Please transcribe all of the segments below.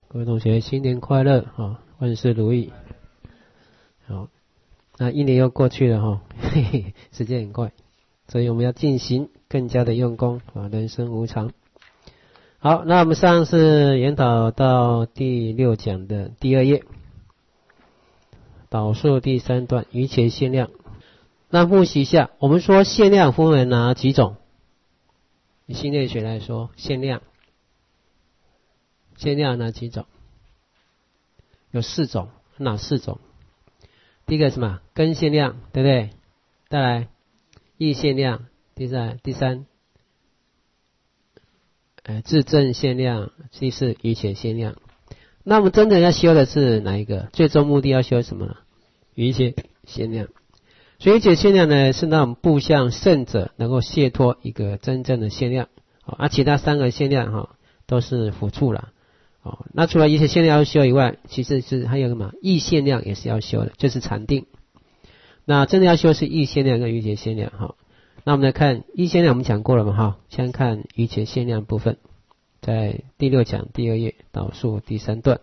各位同学新年快乐啊，万事如意。好，那一年又过去了哈，嘿嘿，时间很快，所以我们要进行更加的用功啊，人生无常。好，那我们上次研讨到第6讲的第2页，导数第3段余且限量。那复习一下，我们说限量分为哪几种？以心类学来说，限量哪几种？有4种，哪4种？第一个什么？根限量，对不对？再来异限量，第三自证限量，第4余且限量。那我们真的要修的是哪一个？最终目的要修什么呢？余且限量。所以余且限量呢，是让我们步向圣者能够解脱一个真正的限量，其他3个限量都是辅助了。那除了余且限量要修以外，其实是还有什么？异限量也是要修的，就是禅定。那真的要修是异限量跟余且限量哈。那我们来看异限量，我们讲过了嘛哈，先看余且限量部分，在第6讲第2页导数第3段。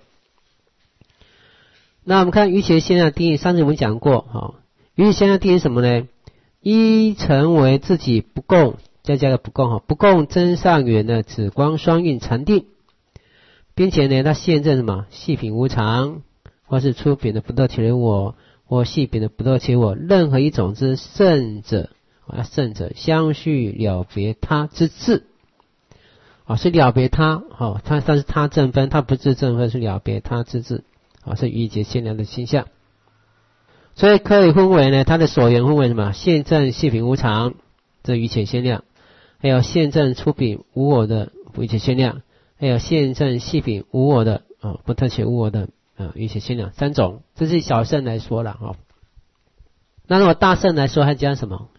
那我们看余且限量定义，上次我们讲过哈，余且限量定义什么呢？一成为自己不共，再加个不共哈，不共真上缘的紫光双运禅定。并且呢，它现证什么？细品无常，或是粗品的不得其人我，或细品的不得其我，任何一种之圣者，圣者相续了别他之智，是了别他，但是他正分，他不是正分，是了别他之智，是余且限量的倾向。所以可以分为呢，它的所缘分为什么？现证细品无常，这余且限量，还有现证粗品无我的余且限量。还有现证细品无我的不特且无我的余且限量3种，这是小圣来说了那如果大圣来说，还加什么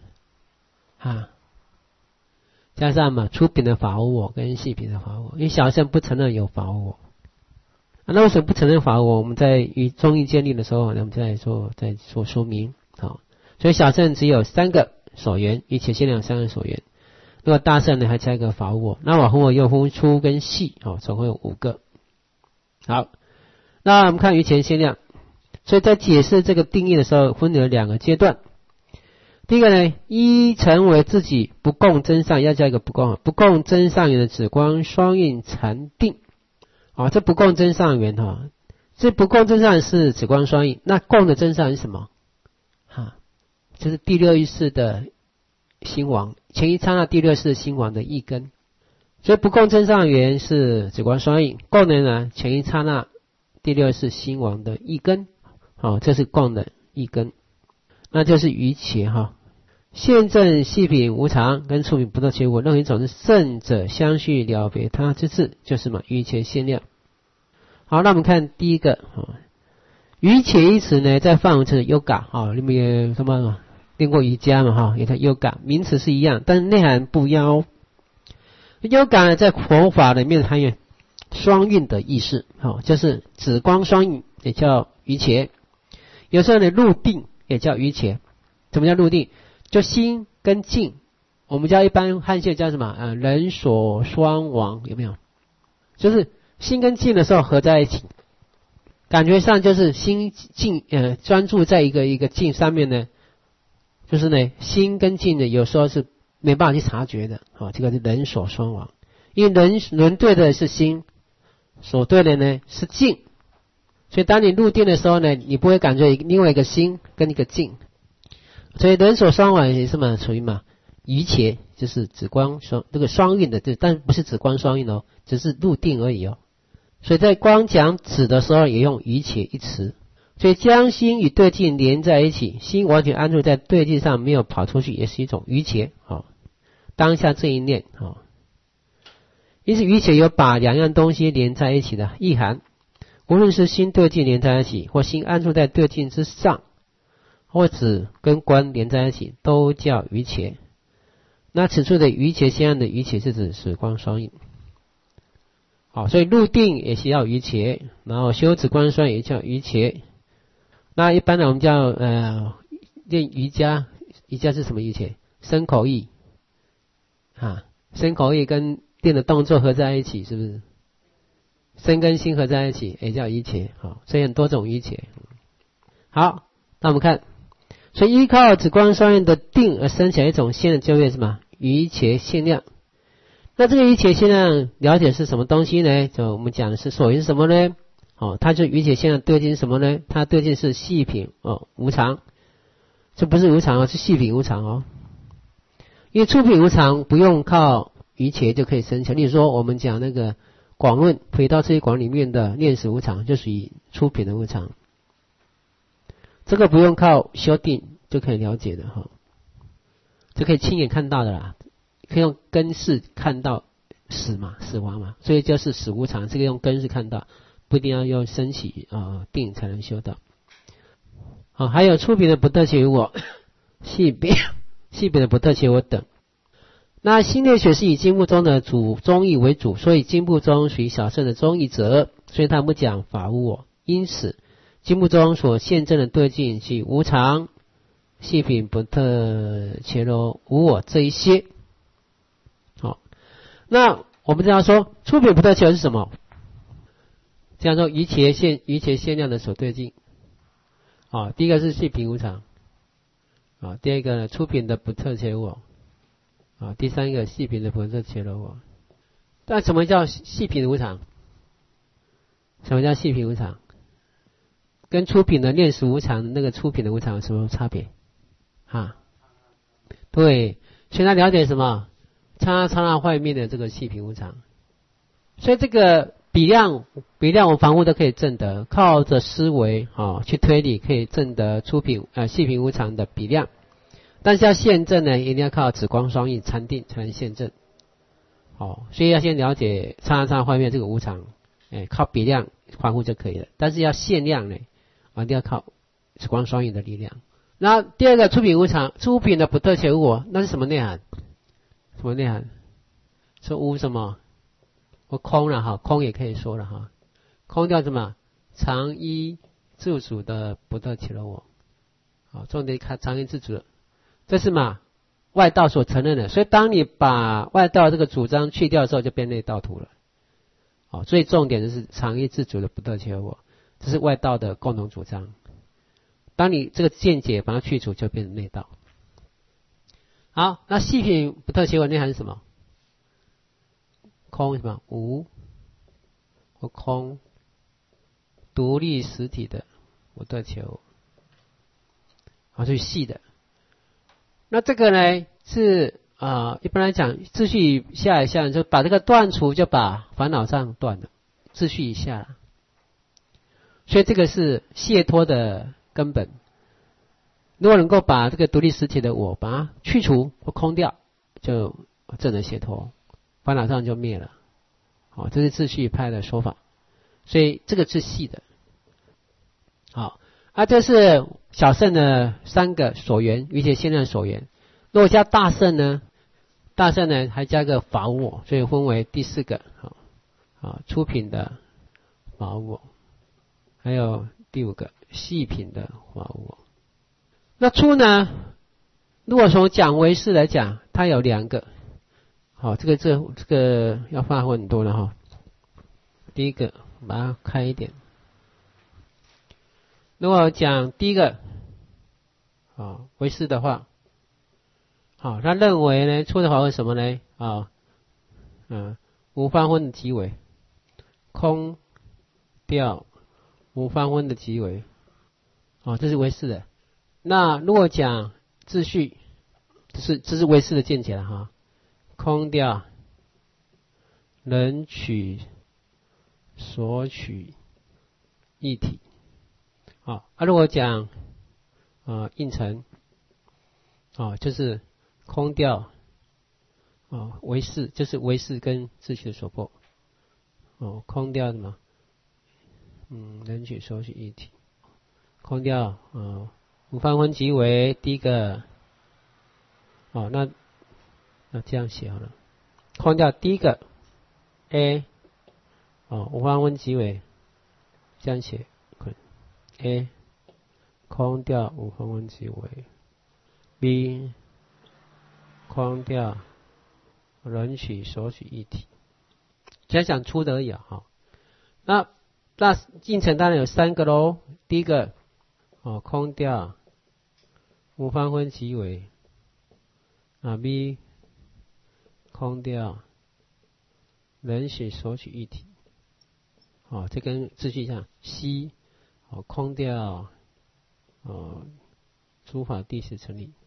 加上嘛粗品的法无我跟细品的法无我，因为小圣不承认有法无我。那为什么不承认法无我？我们在于中义建立的时候，我们再做说明所以小圣只有3个所缘，余且限量3个所缘。如果大圣呢，还加一个法无我，那法无我又分粗跟细总共有5个。好，那我们看余且限量，所以在解释这个定义的时候，分了2个阶段。第一个呢，一成为自己不共真上，要加一个不共，不共真上缘的紫光双运禅定。这不共真上缘这不共真上缘是紫光双运，那共的真上缘是什么？就是第6意识的心王，前一刹那第6是心王的一根，所以不共真上缘是紫光双运，共的呢前一刹那第6是心王的一根，这是共的一根，那就是余且现证细品无常跟粗品不得其我，任何一种是圣者相续了别他之智，就是余且限量。好，那我们看第一个余且一词呢，在梵文是 yoga 里面有什么练过瑜伽嘛也叫 yoga， 名词是一样，但是内涵不一样yoga 呢，在佛法里面含有双运的意思就是紫光双运也叫余且，有时候呢入定也叫余且。什么叫入定？就心跟境，我们叫一般汉学叫什么人所双亡，有没有？就是心跟境的时候合在一起，感觉上就是心境专注在一个境上面呢，就是呢心跟境呢有时候是没办法去察觉的这个是人所双亡，因为人对的是心，所对的呢是境，所以当你入定的时候呢，你不会感觉另外一个心跟一个境，所以人所双亡也是属于余且，就是紫光这个双运的，但不是紫光双运只是入定而已所以在光讲紫的时候也用余且一词，所以将心与对境连在一起，心完全安住在对境上，没有跑出去，也是一种余且当下这一念因此余且有把2样东西连在一起的意涵，无论是心对境连在一起，或心安住在对境之上，或指跟观连在一起，都叫余且。那此处的余且限量的余且是指紫光双运所以入定也需要余且，然后修紫光双运也叫余且。那一般的我们叫练瑜伽，瑜伽是什么余且？身口意身口意跟练的动作合在一起，是不是？ 身跟心合在一起也叫一切，好，所以很多种一切。好，那我们看，所以依靠止观双运的定而生起来一种现的就业什么？一切限量。那这个一切限量了解是什么东西呢？就我们讲的是所谓是什么呢？它就一切限量对境是什么呢？它对境是细品无常，这不是无常是细品无常因为粗品无常不用靠一切就可以生起来。例如说我们讲那个广论回到这些广里面的念死无常，就属于粗品的无常，这个不用靠修定就可以了解的就可以亲眼看到的啦。可以用根识看到死亡嘛，所以就是死无常，这个用根识看到，不一定要用升起定才能修到。还有粗品的不特起于我，细品的不特起于我等。那心类学是以经部中的宗义为主，所以经部中属于小乘的宗义者，所以他不讲法无我。因此经部中所现证的对境即无常、细品不特切罗无我这一些。那我们这样说，粗品不特切是什么？这样说一切限量的所对境。第一个是细品无常。第二个呢，粗品的不特切我。第三个细品的不特切罗我。但什么叫细品无常？什么叫细品无常？跟粗品的念死无常的那个粗品的无常有什么差别？对，所以他了解什么？刹那坏灭的这个细品无常，所以这个比量我们凡夫都可以证得，靠着思维去推理可以证得粗品细品无常的比量，但是要现证呢，一定要靠止观双运禅定才能现证。所以要先了解刹那坏灭这个无常，靠比量凡夫就可以了，但是要限量呢，一定要靠止观双运的力量。那第二个粗品无常，粗品的不特切无我，那是什么内涵？什么内涵？说无什么？我空了空也可以说了空掉什么？常依自主的不特切罗我。重点看常依自主的，这是外道所承认的。所以当你把外道这个主张去掉之后，就变内道徒了。最重点的是常依自主的不特切罗我，这是外道的共同主张。当你这个见解把它去除，就变成内道。好，那细品不特切我内涵是什么？空什么？无或空，独立实体的不特切我。所以细的。那这个呢是一般来讲秩序下一下就把这个断除，就把烦恼障断了，秩序以下了。所以这个是解脱的根本。如果能够把这个独立实体的我把它去除或空掉，就证得解脱，烦恼障就灭了。这是秩序派的说法。所以这个是细的。这是小乘的三个所缘，一切限量所缘。如果加大乘呢？大乘呢还加个法无我，所以分为第四个。粗品的法无我，还有第五个细品的法无我。那粗呢？如果从讲唯识来讲，它有两个。这个要发挥很多了第一个把它开一点。如果讲第一个唯识的话，他认为呢粗的法为什么呢？无方分的即为，空掉无方分的即为。这是唯识的。那如果讲秩序，这是唯识的见解了空掉人取所取一体。如果讲应成就是空掉唯识，就是唯识跟秩序的所破。空掉什么？人取所取一体。空掉无方分即为第一个。那这样写好了。空掉第一个 A 无方分即为，这样写A 空掉无方分即为 B 空掉人取所取一体。只要讲粗的而已那应成当然有3个咯。第一个空掉无方分其为B 空掉人血索取一体。这跟秩序上 C 空掉诸法第四成立。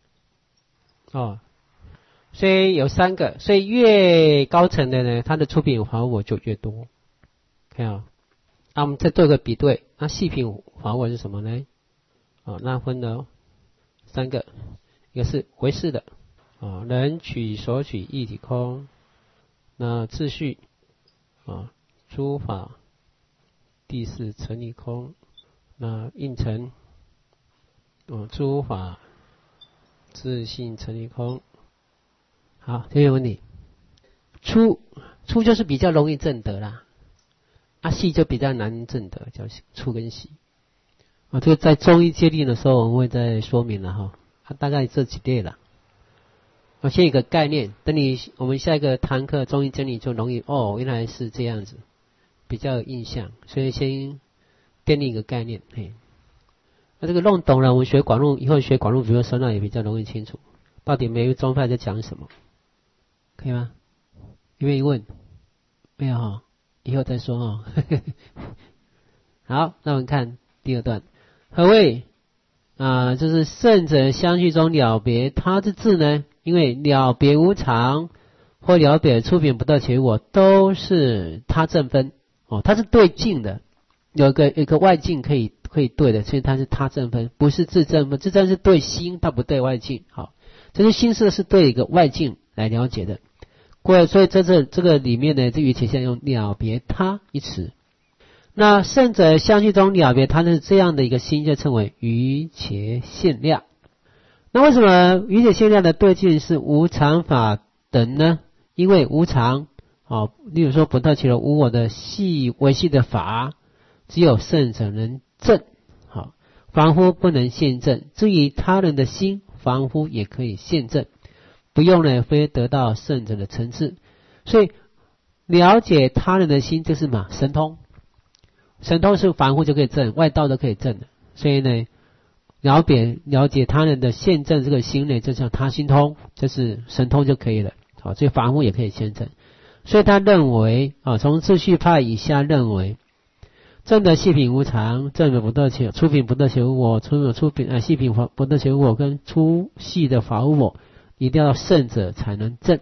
所以有3个，所以越高层的呢，它的出品法我就越多。看啊，我们再做个比对，那细品法我是什么呢？那分了3个，一个是唯识的人取索取一体空，那秩序诸法第四成立空，那应成诸法自性成立空。好，这个问题，初就是比较容易证得啦，细就比较难证得，叫初跟细。这个在中医界定的时候我们会再说明了哈，大概这几类了。先有个概念，等我们下一个堂课中医真理就容易原来是这样子，比较有印象，所以先建立一个概念。那这个弄懂了，我们学广论以后学广论比如说那也比较容易清楚，到底每一个宗派在讲什么，可以吗？有没有疑问？没有哈，以后再说好，那我们看第2段，何谓就是圣者相续中了别他之智呢？因为了别无常或了别出品不得其我，都是他正分它是对境的，有一个外境可以对的，所以它是他正分，不是自正分。自正是对心，它不对外境。好，这是心是对一个外境来了解的。所以这个里面呢，这语体现用了别他一词。那圣者相续中了别他的这样的一个心，就称为余且限量。那为什么余且限量的对境是无常法等呢？因为无常例如说不特其了无我的维系的法，只有圣者能证，凡夫不能现证。至于他人的心，凡夫也可以现证，不用呢非得到圣者的层次。所以了解他人的心就是神通，神通是凡夫就可以证，外道都可以证的。所以呢了解他人的现证这个心呢，就像他心通，就是神通就可以了。所以凡夫也可以现证。所以他认为从秩序派以下认为，证得细品无常，证得不得其出品不得其无我，出品细品不得其无我跟粗细的法无我，一定要圣者才能证。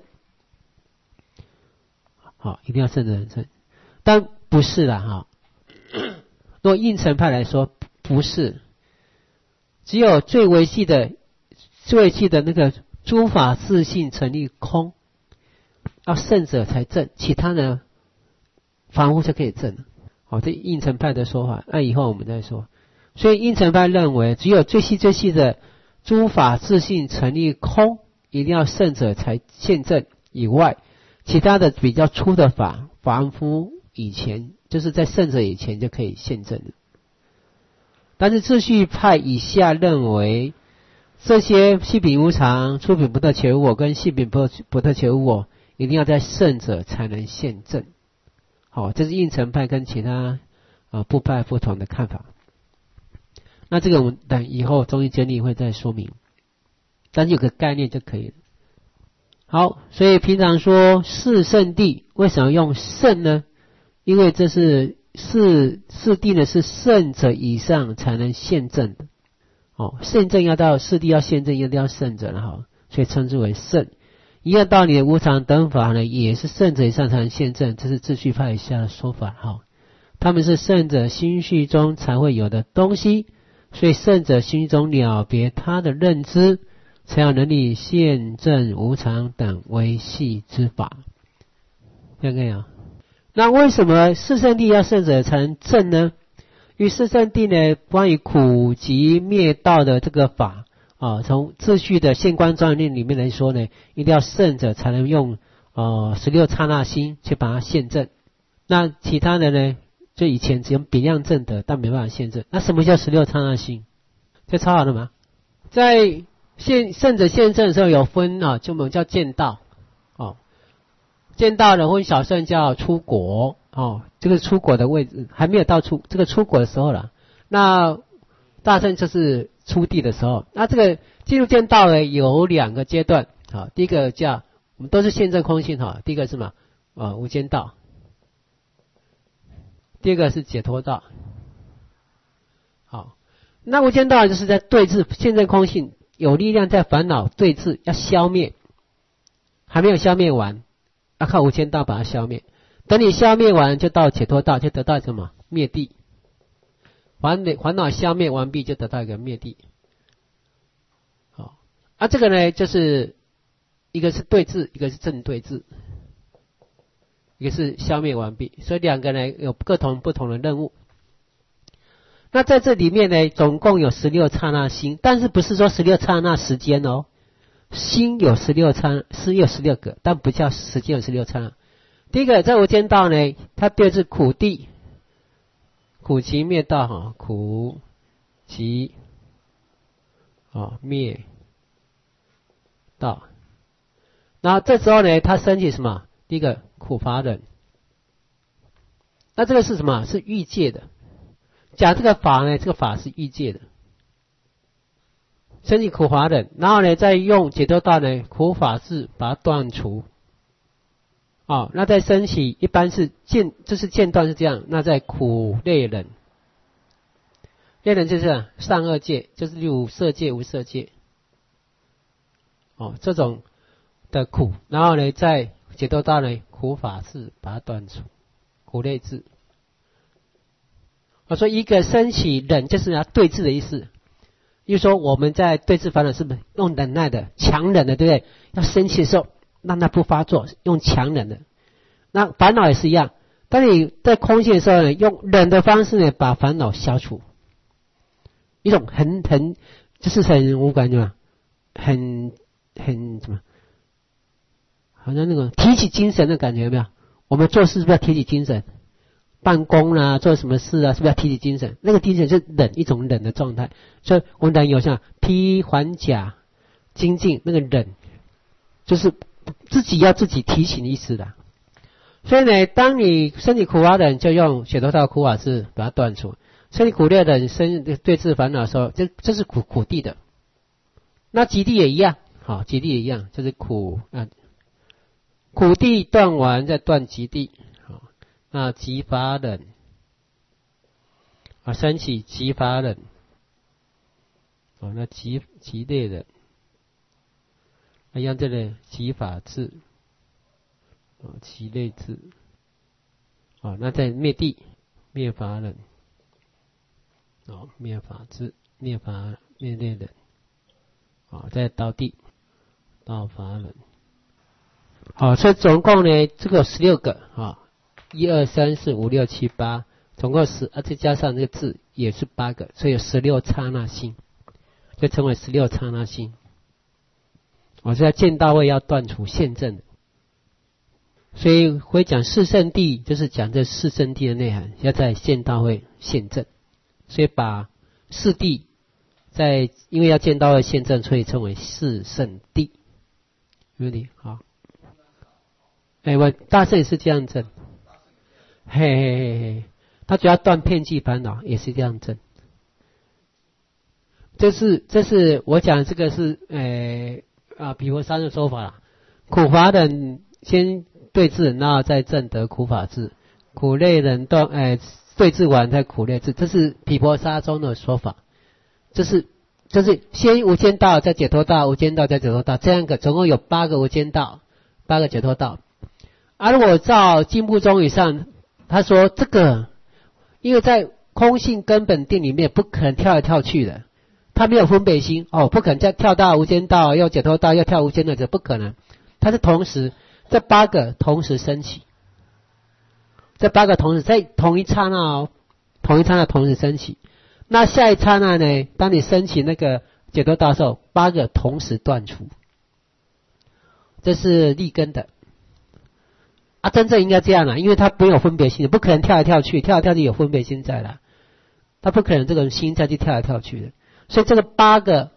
一定要圣者能证，但不是啦若应成派来说不是，只有最微细的那个诸法自性成立空，要圣者才证，其他的凡夫就可以证。这应成派的说法，那以后我们再说。所以应成派认为，只有最细的诸法自性成立空，一定要圣者才现证以外，其他的比较粗的法，凡夫以前就是在圣者以前就可以现证的。但是秩序派以下认为，这些细品无常、出品不得其无我跟细品不得其无我，一定要在圣者才能现证。这是应成派跟其他部派不同的看法。那这个我们等以后中医真理会再说明，但是有个概念就可以了。好，所以平常说四圣谛，为什么用圣呢？因为这是四谛呢是圣者以上才能现证的。现证要到四谛要现证，一定要圣者了所以称之为圣。一样道理的无常等法呢，也是圣者以上才能现证，这是秩序派以下的说法他们是圣者心绪中才会有的东西，所以圣者心中了别他的认知，才有能力现证无常等微细之法。这样可以那为什么四圣谛要圣者才能证呢？因为四圣谛呢，关于苦集灭道的这个法从秩序的现观庄严论里面来说呢，一定要圣者才能用16刹那心去把它现证。那其他的呢，就以前只用别样证得，但没办法现证。那什么叫16刹那心？这超好的吗？在圣者现证的时候有分就我们叫见道见道的分小圣叫出果这个出果的位置还没有到这个出果的时候了。那大乘就是出地的时候。那这个进入见道呢，有2个阶段。第一个叫我们都是现证空性第一个是什么？无间道。第二个是解脱道。好，那无间道就是在对治现证空性，有力量在烦恼对治，要消灭，还没有消灭完，要靠无间道把它消灭。等你消灭完，就到解脱道，就得到什么？灭地。烦恼消灭完毕，就得到一个灭地。好，这个呢，就是一个是对治，一个是正对治，一个是消灭完毕，所以2个呢有不同的任务。那在这里面呢，总共有16刹那心，但是不是说16刹那时间哦，心有16个，但不叫时间有16刹那。第一个在无间道呢，它对治苦地。苦集灭道苦集灭道。然后这时候呢，他升起什么？第一个苦法忍。那这个是什么？是欲界的。讲这个法呢，这个法是欲界的。升起苦法忍，然后呢，再用解脱道呢，苦法智把它断除。那再升起，一般是就是间断是这样。那在苦类忍，类忍就是上2界，就是例如色界、无色界，这种的苦。然后呢，在解脱道呢，苦法智把它断除，苦类智。我说一个升起忍，就是要对治的意思。因为说我们在对治烦恼是不是用忍耐的、强忍的，对不对？要生气的时候让它不发作，用强忍的。那烦恼也是一样，当你在空性的时候呢，用忍的方式呢，把烦恼消除，一种就是很无感觉嘛，很什么，好像那种提起精神的感觉，有没有？我们做事是不是要提起精神？办公啊，做什么事啊，是不是要提起精神？那个精神是忍，一种忍的状态。所以我们忍有像披环甲精进，那个忍就是自己要自己提醒的意思的。所以呢，当你身体苦法忍，就用解脱道苦法智把它断除；身体苦类忍，对治烦恼的时候，这是苦地的。那极地也一样，极地也一样，就是苦地断完再断极地。那极法忍升起极法忍，那极类忍，一样这里极法智。极类智，那在灭地灭法忍，灭法智灭类忍，在道地道法忍。所以总共呢，这个有16个1、2、3、4、5、6、7、8，总共再加上这个智也是8个，所以有16刹那心，就称为16刹那心。所以在见道位要断除现证的。所以会讲四圣谛，就是讲这四圣谛的内涵，要在见道会现证。所以把四谛因为要见道会现证，所以称为四圣谛。有问题？好。我大圣也是这样证。嘿，他主要断遍计烦恼，也是这样证。这是我讲这个是毗婆沙的说法啦。苦法忍先对治，然后再证得苦法智，苦类忍对治完再苦类智，这是毗婆沙中的说法。这是先无间道，再解脱道，无间道再解脱道，这样总共有8个无间道，8个解脱道。如果照经部宗语上，他说这个因为在空性根本定里面不可能跳来跳去的，他没有分别心不可能再跳到无间道又解脱道又跳无间道，这不可能。它是同时这8个同时升起，这8个同时在同一刹那同时升起。那下一刹那呢，当你升起那个解脱道的时候，8个同时断除，这是立根的真正应该这样因为它没有分别心，不可能跳来跳去有分别心在了，它不可能这个心再去跳来跳去的。所以这个8个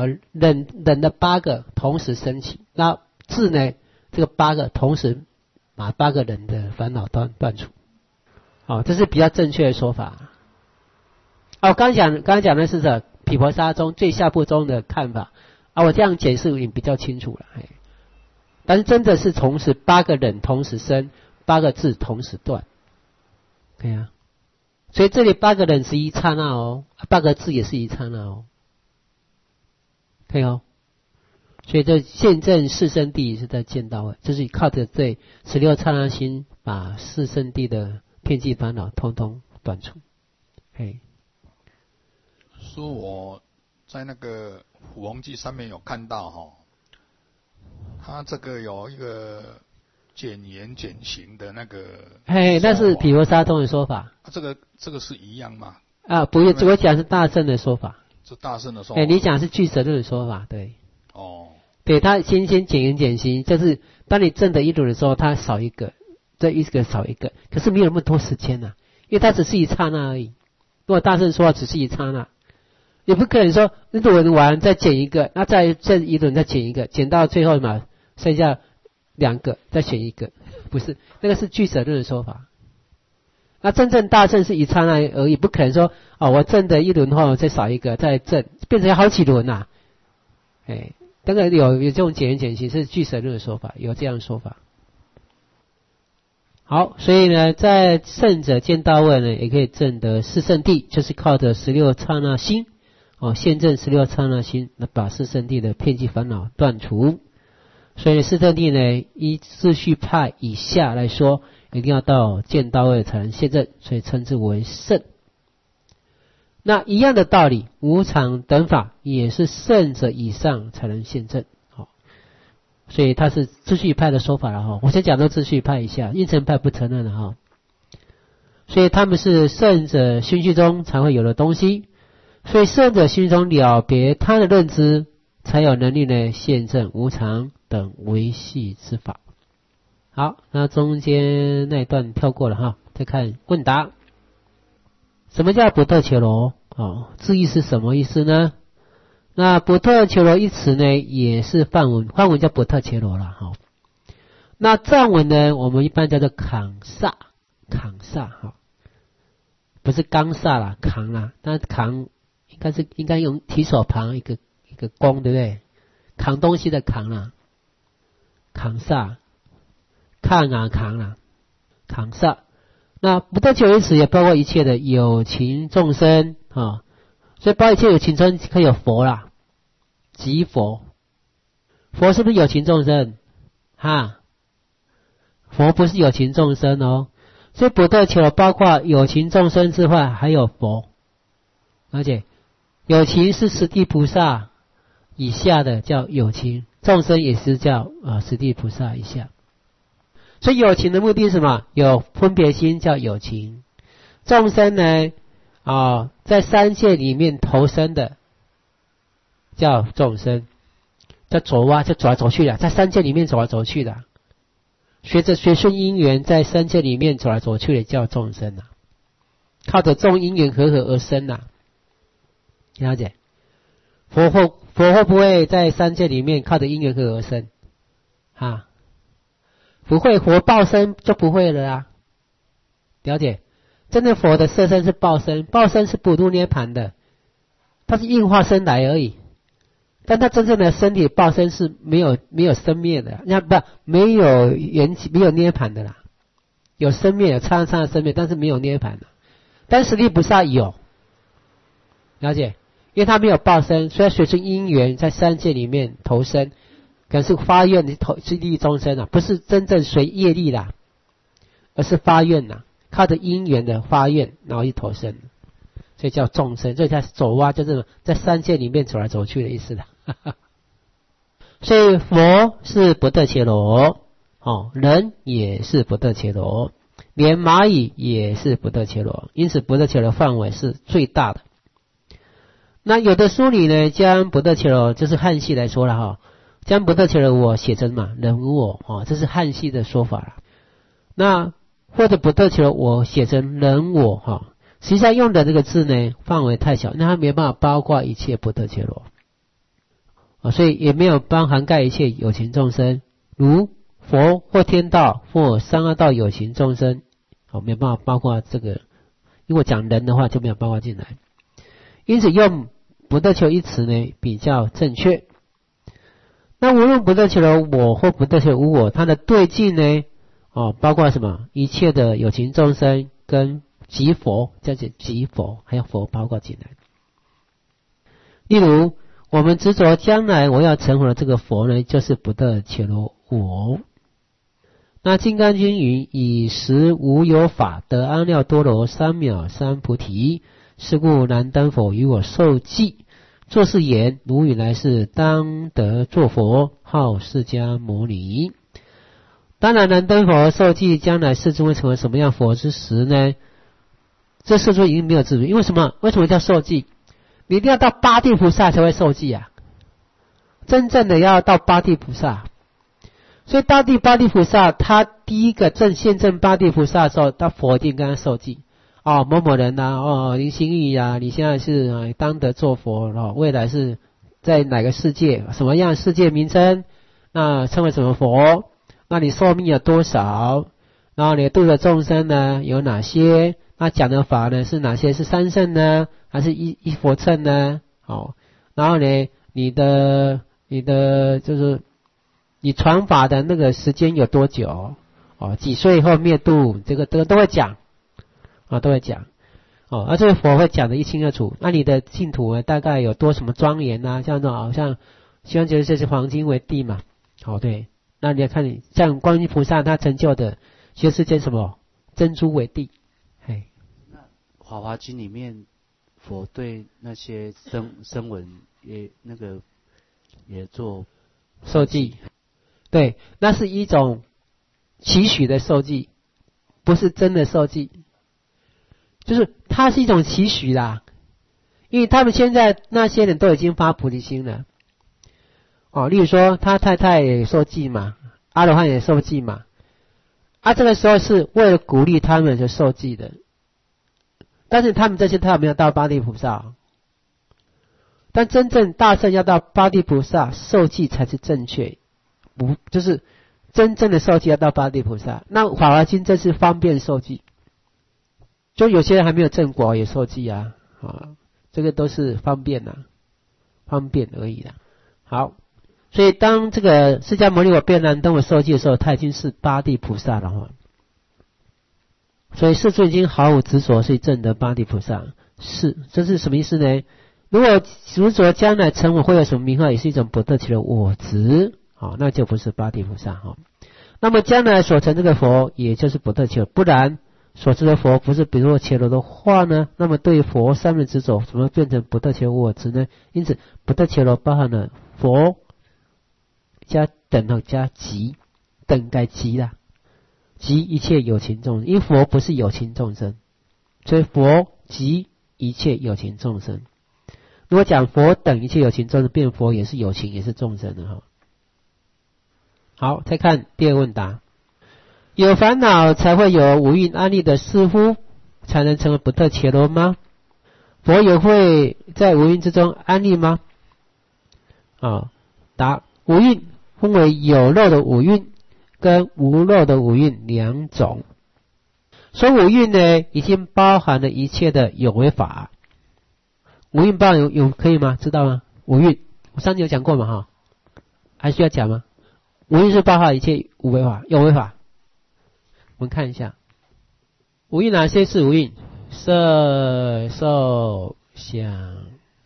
忍的8个同时升起，那智呢，这个8个同时把8个人的烦恼断除。这是比较正确的说法。刚刚讲的是毗婆沙宗最下部中的看法我这样解释你比较清楚了。但是真的是同时8个人同时生，8个字同时断，可以啊。所以这里8个人是一刹那8个字也是一刹那可以所以这现证四圣谛是在见到位，就是靠着这16刹那心，把四圣谛的遍计烦恼通通断除。 说我在那个虎宏记上面有看到他这个有一个减言减行的那个那是毗婆沙宗的说法。 这个是一样吗？ 不是，我讲是大乘的说法。 是大乘的说法。 你讲是俱舍论的说法，对。对，他先减言减行，就是当你证得一轮的时候，他少一个，这一个少一个，可是没有那么多时间因为它只是一刹那而已。如果大乘说只是一刹那，也不可能说一轮完再减一个，那再证一轮再减一个，减到最后嘛，剩下2个再选一个，不是，那个是俱舍论的说法。那真正大乘是一刹那而已，不可能说我证的一轮后再少一个再证，变成好几轮那个有这种减言减行是俱舍论的说法，有这样的说法。好，所以呢，在圣者见到位呢，也可以证得四圣谛，就是靠着16刹那心现证16刹那心，那把四圣谛的遍计烦恼断除。所以四圣谛呢，依秩序派以下来说，一定要到见到位才能现证，所以称之为圣。那一样的道理，无常等法也是圣者以上才能现证。所以它是秩序派的说法了我先讲到秩序派一下，应成派不承认了所以他们是圣者心绪中才会有的东西，所以圣者心绪中了别他的认知，才有能力呢现证无常等维系之法。好，那中间那一段跳过了再看问答。什么叫不特伽罗字义是什么意思呢？那不特伽罗一词呢，也是梵文，梵文叫不特伽罗啦那藏文呢，我们一般叫做扛萨，不是冈萨啦，扛啦，那扛应该用提手旁一个弓，对不对？扛东西的扛啦，扛萨，扛啦，扛萨。那不特伽罗一词也包括一切的有情众生所以包括一切有情众生可以有佛啦，即佛。佛是不是有情众生？佛不是有情众生所以不特伽罗包括有情众生之外还有佛，而且有情是十地菩萨以下的叫有情，众生也是叫十地菩萨以下。所以有情的目的是什么？有分别心叫有情，众生呢在三界里面投生的叫众生，叫走就走来走去的，在三界里面走来走去的，随着随顺因缘在三界里面走来走去的叫众生靠着众因缘和合而生了解？佛会不会在三界里面靠着因缘和合而生不会，佛报身就不会了了解？真的佛的色身是报身，报身是不入涅槃的，它是应化身来而已。但它真正的身体报身是没有生灭的，没有缘起，没有涅槃的啦。有生灭，有刹那的生灭，但是没有涅槃的。但十地菩萨有，了解？因为他没有报身，所以随顺因缘在三界里面投生，可能是发愿去利益众生不是真正随业力啦，而是发愿靠着因缘的发愿，然后去投生，所以叫众生。所以它走就是在三界里面走来走去的意思啦。所以佛是不特伽罗人也是不特伽罗，连蚂蚁也是不特伽罗，因此不特伽罗范围是最大的。那有的书里呢，将不特伽罗就是汉系来说了将不特伽罗我写成人我这是汉系的说法了。那或者不特伽罗我写成人我实际上用的这个字呢范围太小，那它没办法包括一切不特伽罗所以也没有涵盖一切有情众生，如佛或天道或三恶道有情众生，没有办法包括这个，如果讲人的话就没有包括进来。因此用不得求一词呢比较正确。那无论不得求的我或不得求无我，它的对境呢包括什么？一切的有情众生跟即佛，叫做即佛，还有佛包括进来。例如我们执着将来我要成佛的这个佛呢，就是不得求的我。那金刚经云：以实无有法得阿耨多罗三藐三菩提，是故难登佛与我受记。作是言：如与来世当得作佛，号释迦牟尼。当然难登佛受记，将来世尊会成为什么样佛之时呢？这世尊已经没有自主，因为什么？为什么叫受记？你一定要到八地菩萨才会受记啊！真正的要到八地菩萨，所以八地菩萨，他第一个现证八地菩萨的时候，他佛一定跟他受记。某某人林心玉你现在是当得做佛未来是在哪个世界，什么样的世界名称？那称为什么佛？那你寿命有多少？然后你度的众生呢有哪些？那讲的法呢是哪些？是三圣呢，还是一佛乘呢？然后呢，你的就是你传法的那个时间有多久？几岁后灭度？这个都会讲。都会讲而这个佛会讲得一清二楚。那你的净土大概有多什么庄严像这种好像希望觉得这是黄金为地嘛。对，那你要看像观音菩萨他成就的学世间什么珍珠为地。 那华华经里面佛对那些声闻也做受记。对，那是一种期许的受记，不是真的受记，就是它是一种期许啦。因为他们现在那些人都已经发菩提心了例如说他太太也受记嘛，阿罗汉也受记嘛这个时候是为了鼓励他们就受记的。但是他们这些他没有到八地菩萨但真正大圣要到八地菩萨受记才是正确，就是真正的受记要到八地菩萨。那法华经这是方便受记，就有些人还没有正果也受记这个都是方便方便而已啦。好，所以当这个释迦牟尼我变难登我受记的时候，他已经是八地菩萨了所以世尊已经毫无执着，所以证得八地菩萨。这是什么意思呢？如果执着将来成我会有什么名号，也是一种不得其的我执那就不是八地菩萨那么将来所成这个佛，也就是不得其的，不然所知的佛不是比如说切罗的话呢，那么对于佛三昧执着怎么变成不得其我执呢？因此不得切罗包含了佛加等加即，等该即啦，即一切有情众生，因为佛不是有情众生，所以佛即一切有情众生。如果讲佛等一切有情众生，变佛也是有情也是众生的好，再看第二问答。有烦恼才会有五蕴安立的似乎，才能成为不得伽罗吗？佛也会在五蕴之中安立吗？答：五蕴分为有漏的五蕴跟无漏的五蕴两种。所以五蕴呢，已经包含了一切的有为法。五蕴包含有可以吗？知道吗？五蕴我上次有讲过嘛还需要讲吗？五蕴是包含一切无为法、有为法。我们看一下，五蕴哪些是五蕴？色、受、想、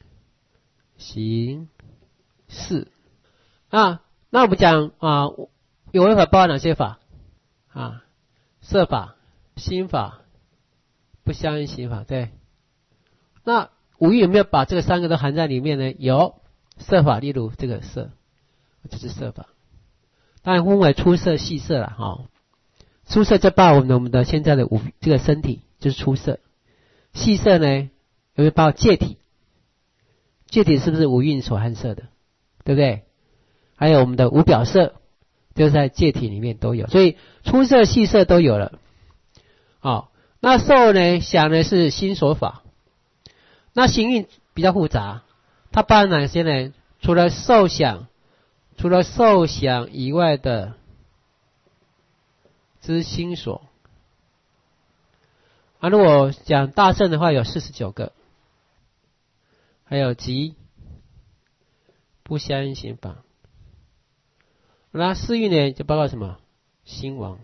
行、识那我们讲有为法包含哪些法色法、心法、不相应行法。对，那五蕴有没有把这个三个都含在里面呢？有。色法，例如这个色就是色法，当然分为粗色细色啦粗色就包含我们的现在的这个身体就是粗色，细色呢有没有包含戒体？戒体是不是五蕴所含摄的，对不对？还有我们的无表色就是在戒体里面都有，所以粗色细色都有了那受呢想呢是心所法，那行蕴比较复杂，它包含哪些呢？除了受想以外的之心所。啊，如果讲大乘的话，有49个，还有即不相应行法。那四蕴呢，就包括什么？心王。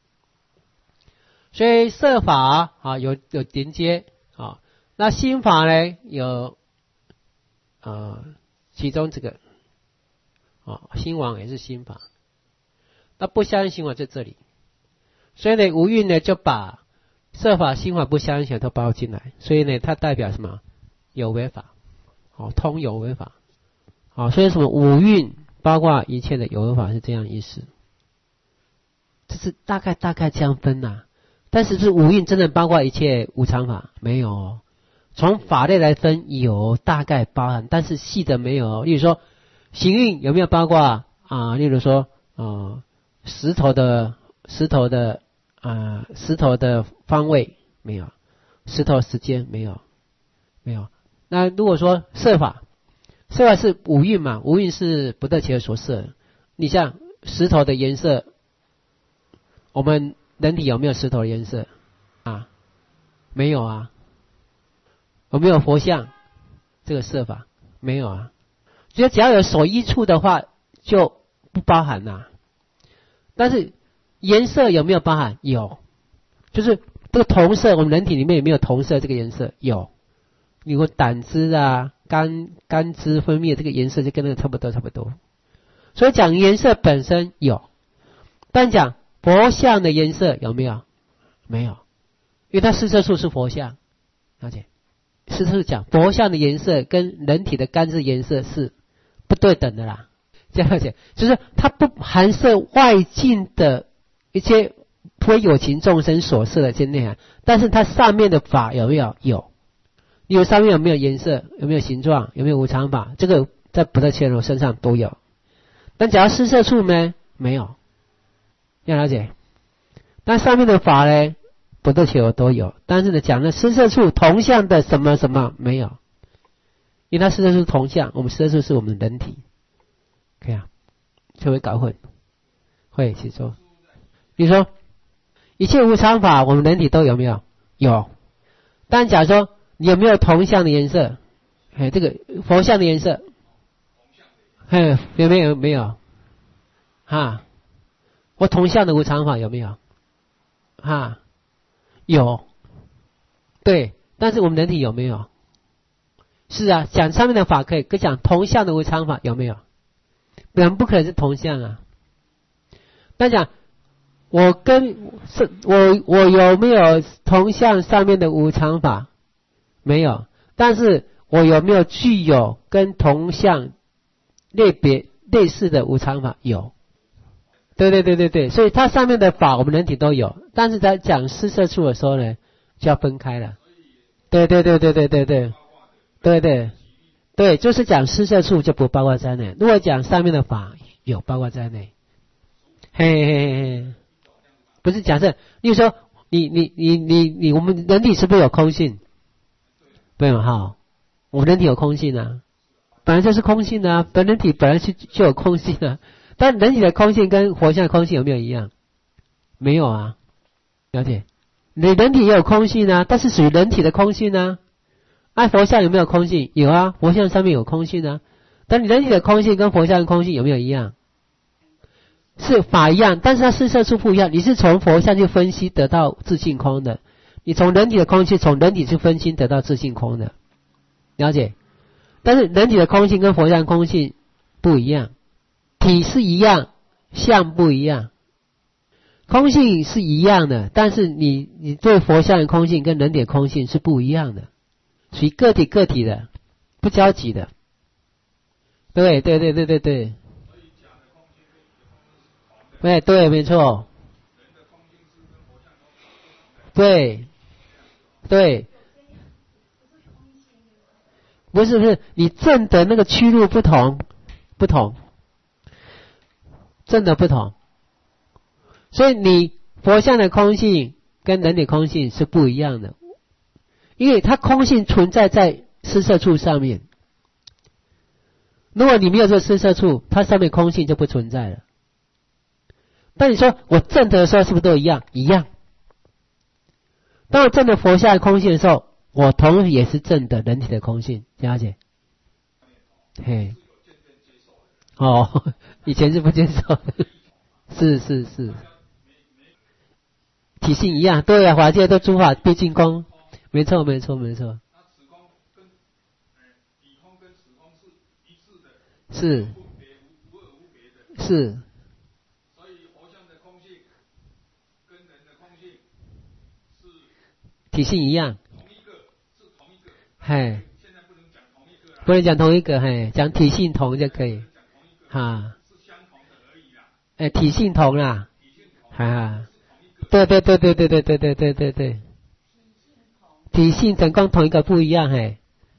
所以色法啊有连接啊，那心法呢有其中这个心王也是心法。那不相应行法在这里，所以呢无蕴呢就把色法、心法、不相应行都包进来，所以呢它代表什么？有为法，通有为法。所以什么五蕴包括一切的有为法是这样意思。这是大概这样分呐。但是五蕴真的包括一切无常法没有哦？从法类来分有大概包含，但是细的没有哦。例如说行蕴有没有包括例如说石头的方位没有，石头时间没有。那如果说色法是五蕴嘛，五蕴是不得其而所摄。你像石头的颜色，我们人体有没有石头的颜色没有啊。有没有佛像这个色法？没有啊。所以只要有所依处的话就不包含啦。但是颜色有没有包含？有。就是这个同色，我们人体里面有没有同色这个颜色？有。你说胆汁肝汁分泌的这个颜色就跟那个差不多。所以讲颜色本身有，但讲佛像的颜色有没有？没有，因为它四摄处是佛像，了解？是讲佛像的颜色跟人体的肝汁颜色是不对等的啦，这样了解？就是它不含摄外境的一些非有情众生所摄的一些内涵，但是它上面的法有没有？有。你有上面有没有颜色？有没有形状？有没有无常法？这个在不得其而身上都有。但假如四摄处呢？没有。要了解？但上面的法呢？不得其而都有。但是呢，讲的四摄处同相的什么什么没有，因为它四摄处同相，我们四摄处是我们的人体，可以啊？就会搞混，会去说。比如说一切无常法，我们人体都有没有？有。但假如说你有没有同相的颜色？这个佛像的颜色，有没有？没有。我同相的无常法有没有？有。对，但是我们人体有没有？是啊，讲上面的法可以，可讲同相的无常法有没有？不可能是同相啊。但讲我有没有同相上面的无常法？没有。但是我有没有具有跟同相类似的无常法？有。对，所以它上面的法我们人体都有，但是在讲四摄处的时候呢，就要分开了。对，就是讲四摄处就不包括在内。如果讲上面的法有包括在内，不是假设，例如说你我们人体是不是有空性？对吗？我们人体有空性啊，本来就是空性啊，人体本来就有空性啊。但人体的空性跟佛像的空性有没有一样？没有啊，了解？你人体也有空性啊，但是属于人体的空性啊。佛像有没有空性？有啊，佛像上面有空性啊。但你人体的空性跟佛像的空性有没有一样？是法一样，但是它四摄处不一样。你是从佛像去分析得到自性空的，你从人体的空性从人体去分析得到自性空的，了解？但是人体的空性跟佛像的空性不一样。体是一样，相不一样。空性是一样的，但是你对佛像的空性跟人体的空性是不一样的，属于个体的，不交集的。对，没错。对，不是，你证的那个区路不同。真的不同，所以你佛像的空性跟人体空性是不一样的，因为它空性存在在四摄处上面。如果你没有这四摄处，它上面空性就不存在了。 但你说我正的时候是不是都一样？一样。当我正的佛像空性的时候，我同时也是正的人体的空性，了解？嘿，哦，以前是不接受的，是，体性一样，对啊，法界都诸法毕竟空，没错。是， 所以佛像的空性跟人的空性是体性一样， 同一个， 嘿， 现在不能讲同一个啦， 不能讲同一个，嘿，讲体性同就可以，哈， 是相同的而已啦， 体性同啦，哈，对，体性同跟同一个不一样，嘿，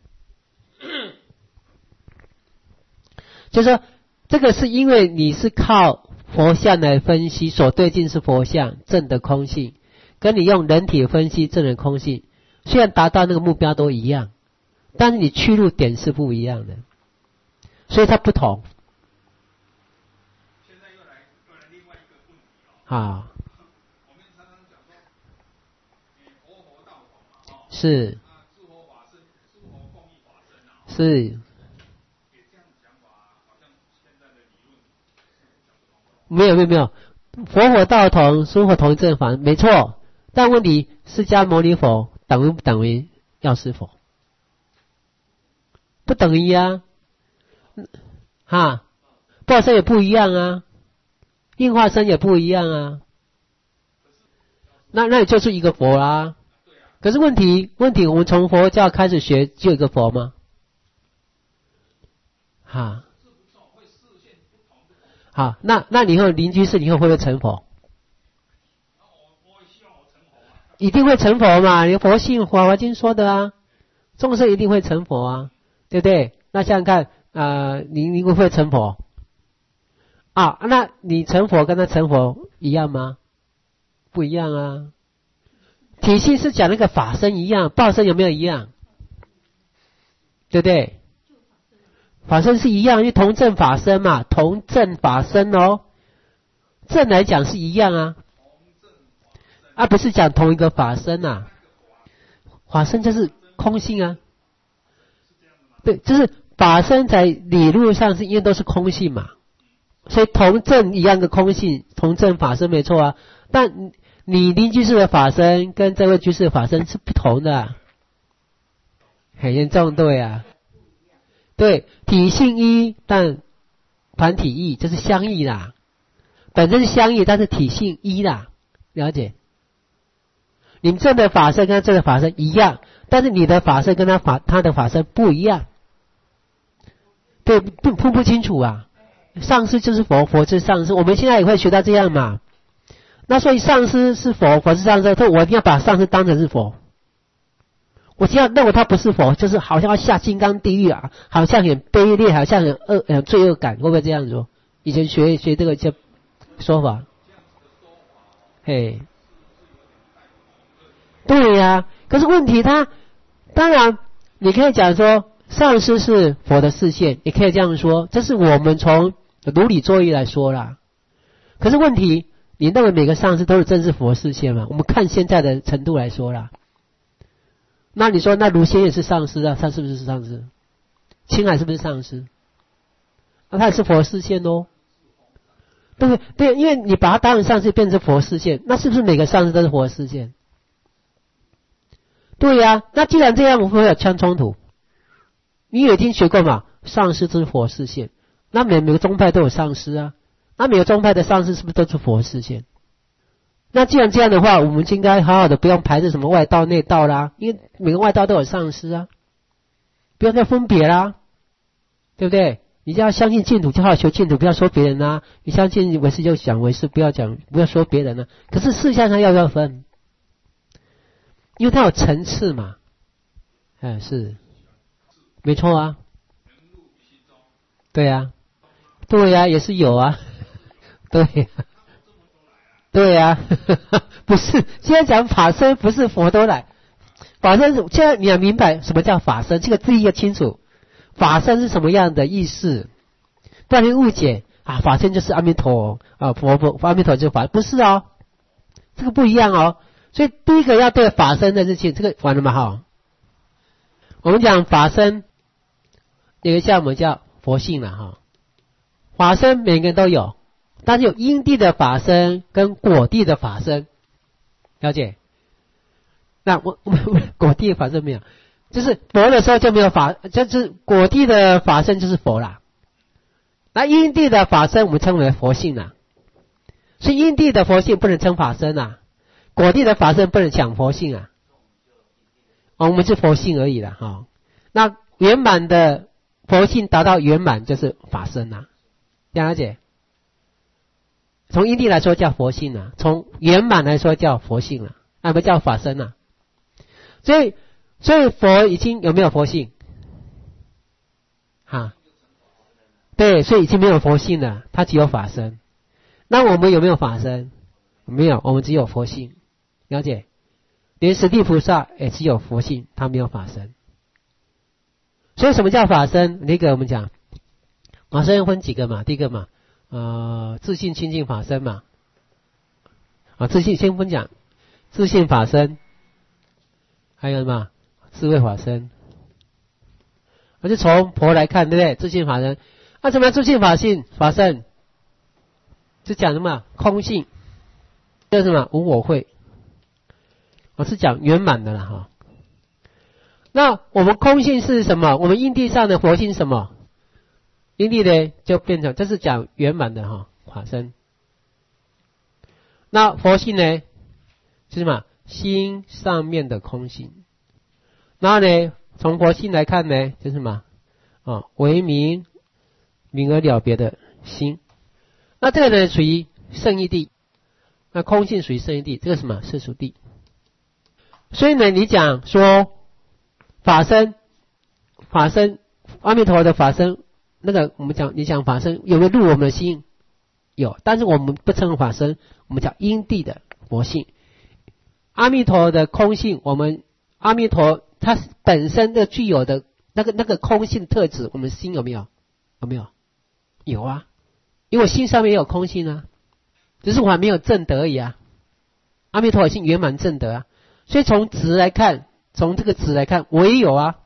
就是说这个是因为你是靠佛像来分析，所对境是佛像正的空性，跟你用人体分析正的空性，虽然达到那个目标都一样，但是你去入点是不一样的，所以它不同。 现在又来另外一个问题啊， 我们常常讲说，佛道统嘛， 是， 诸佛法身，诸佛共一法身啊， 是。 这样讲法，好像现在的理论没有，佛法道同，诸佛同一正法，没错。但问题，释迦牟尼佛等于不等于药师佛？不等于啊，哈，报身也不一样啊，应化身也不一样啊。那也就是一个佛啦。可是问题，我们从佛教开始学，就有一个佛吗？哈。好，那你以后邻居是你以后会不会成佛？一定会成佛嘛？你佛性《华经》说的啊，众生一定会成佛啊，对不对？那想想看，你会不会成佛？啊，那你成佛跟他成佛一样吗？不一样啊。体系是讲那个法身一样，报身有没有一样？对不对？法身是一样，因为同证法身嘛，同证法身哦，证来讲是一样啊，不是讲同一个法身啊，法身就是空性啊，对，就是法身在理论上是因为都是空性嘛，所以同证一样的空性，同证法身没错啊，但你邻居士的法身跟这位居士的法身是不同的啊，很严重，对啊。对，体性一，但团体异，这是相异啦。本身是相异，但是体性一啦，了解？你们正的法身跟这个法身一样，但是你的法身跟他的法身不一样。对，不清楚啊。上师就是佛，佛是上师，我们现在也会学到这样嘛。那所以上师是佛，佛是上师，我一定要把上师当成是佛。我只要认为他不是佛，就是好像要下金刚地狱啊，好像很卑劣，好像很罪恶感，会不会这样说？以前学这个叫说法，嘿，对呀。可是问题当然你可以讲说上师是佛的视线，也可以这样说，这是我们从如理作意来说啦。可是问题，你认为每个上师都是真是佛视线吗？我们看现在的程度来说啦。那你说，那卢仙也是上师啊，他是不是上师？青海是不是上师？那他也是佛视线哦，对不对？对，因为你把他当成上师，变成佛视线，那是不是每个上师都是佛视线？对呀，那既然这样，我们会有相冲突。你也听学过嘛？上师就是佛视线，那每个宗派都有上师啊，那每个宗派的上师是不是都是佛视线？那既然这样的话，我们就应该好好的不用排斥什么外道内道啦，因为每个外道都有上师啊，不要再分别啦，对不对？你就要相信净土，就好好求净土，不要说别人啊。你相信唯识就讲唯识，不要说别人啊。可是事项上要分，因为它有层次嘛。是，没错啊。对啊，对啊，也是有啊，对。对呀，不是，现在讲法身不是佛都来，法身是现在你要明白什么叫法身，这个字要清楚，法身是什么样的意思，不然你误解， 啊，法身就是阿弥陀啊，阿弥陀就是法，不是哦，这个不一样哦。所以第一个要对法身认识清，这个完了吗？哈，我们讲法身，有一项我们叫佛性了哈。法身每个人都有，但是有因地的法身跟果地的法身，了解？那我果地的法身没有，就是佛的时候就没有法，就是果地的法身就是佛啦。那因地的法身我们称为佛性啦，所以因地的佛性不能称法身啊，果地的法身不能讲佛性啊，我们是佛性而已啦哈。那圆满的佛性达到圆满就是法身啊，了解？从因地来说叫佛性啊，从圆满来说叫佛性啊，不叫法身啊。所以佛已经有没有佛性？哈，对，所以已经没有佛性了，它只有法身。那我们有没有法身？没有，我们只有佛性，了解？连十地菩萨也只有佛性，他没有法身。所以什么叫法身？那个我们讲法身分几个嘛？第一个嘛，自信清净法身嘛，自信先分讲自信法身。还有什么智慧法身？而且从佛来看，对不对？自信法身，那什么自信法身？是讲什么？空性，叫什么？无我慧。我是讲圆满的了哈。那我们空性是什么？我们因地上的佛性是什么？因地呢就变成，这是讲圆满的哈法身。那佛性呢是什么？心上面的空性，然后呢，从佛性来看呢，就是什么？为明而了别的心。那这个呢，属于圣义地，那空性属于圣义地，这个什么？世俗地。所以呢，你讲说法身，阿弥陀的法身，那个我们讲，你讲法身有没有入我们的心？有，但是我们不称法身，我们讲因地的佛性。阿弥陀的空性，我们阿弥陀它本身的具有的那个空性特质，我们心有没有？有没有？有啊，因为我心上面也有空性啊，只是我还没有证得而已啊。阿弥陀已经圆满证得啊，所以从值来看，从这个值来看，我也有啊，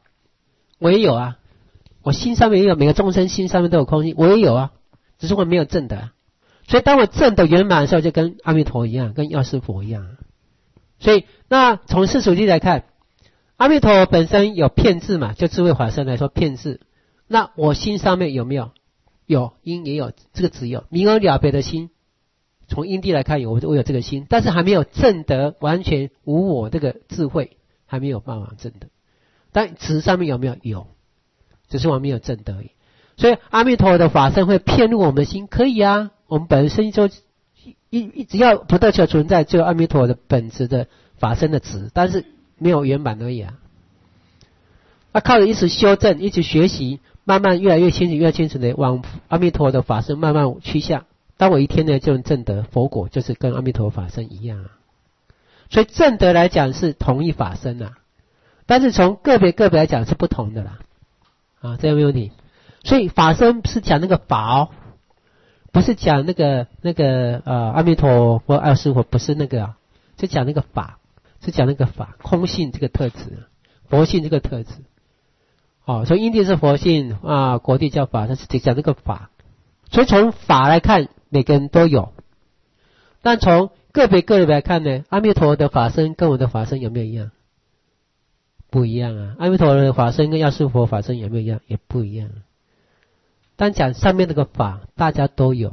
我心上面也有，每个众生心上面都有空性，我也有啊，只是我没有证得啊。所以当我证得圆满的时候，就跟阿弥陀一样，跟药师佛一样。所以，那从世俗地来看，阿弥陀本身有遍智嘛，就智慧法身来说遍智。那我心上面有没有？有，因也有，这个只有明而了别的心。从因地来看，我有这个心，但是还没有证得完全无我这个智慧，还没有办法证得。但值上面有没有？有，只是我没有证得而已。所以阿弥陀的法身会骗入我们的心，可以啊，我们本身就只要不得求存在，就有阿弥陀的本质的法身的值，但是没有圆满而已啊。那靠着一直修正，一直学习，慢慢越来越清楚，越来越清楚的往阿弥陀的法身慢慢趋向。当我一天呢就能证得佛果，就是跟阿弥陀法身一样啊。所以证得来讲是同一法身啊，但是从个别来讲是不同的啦。啊，这样没问题。所以法身是讲那个法哦。不是讲那个阿弥陀佛、药师佛，不是那个啊，是讲那个法，空性这个特质，佛性这个特质。所以因地是佛性啊，果地叫法，它是讲那个法。所以从法来看，每个人都有，但从个别来看呢，阿弥陀的法身跟我的法身有没有一样？不一样啊。阿弥陀的法身跟药师佛法身有没有一样？也不一样。但讲上面那个法，大家都有，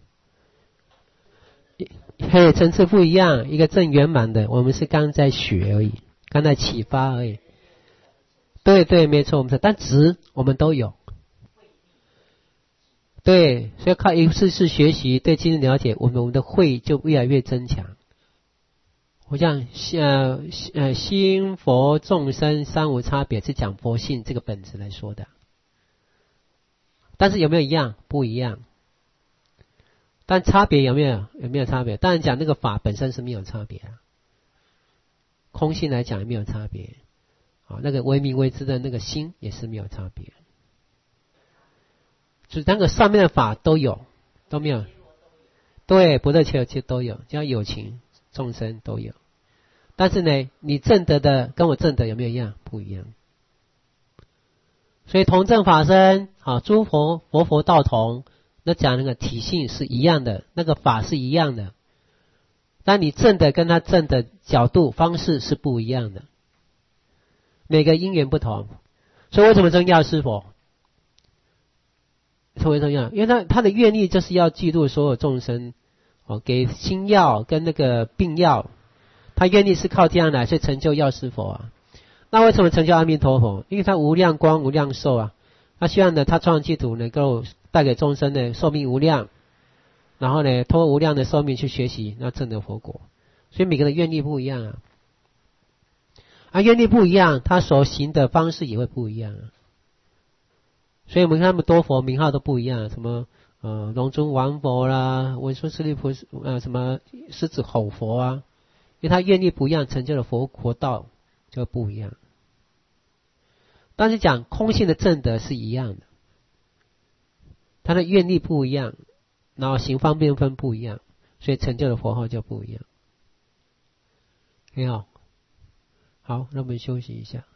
层次不一样。一个正圆满的，我们是刚在学而已，刚在启发而已。对，没错，我们但值我们都有。对，所以靠一次次学习，对经验了解，我们的慧就越来越增强。我讲心佛众生三无差别，是讲佛性这个本质来说的。但是有没有一样？不一样。但差别有没有？有没有差别？当然讲那个法本身是没有差别啊。空性来讲也没有差别。那个为明为知的那个心也是没有差别。就是那个上面的法都有， 都没有。对，不对，其实都有，只要有情众生都有。但是呢，你证得的跟我证得有没有一样？不一样。所以同证法身，好，诸佛佛道同，那讲那个体性是一样的，那个法是一样的，但你证的跟他证的角度方式是不一样的，每个因缘不同。所以为什么称药师佛？特别重要，因为他的愿力就是要记录所有众生，给心药跟那个病药，他愿力是靠这样来，所以成就药师佛啊。那为什么成就阿弥陀佛？因为他无量光无量寿啊，他希望呢，他创净土能够带给众生的寿命无量，然后呢，通过无量的寿命去学习，那证得佛果。所以每个人愿力不一样啊，愿力不一样，他所行的方式也会不一样啊。所以我们看他们多佛名号都不一样，什么龙尊王佛啦，文殊师利菩萨什么狮子吼佛啊，因为他愿力不一样，成就了佛道就不一样。但是讲空性的正德是一样的，他的愿力不一样，然后行方便分不一样，所以成就的佛号就不一样。很好，好，那我们休息一下。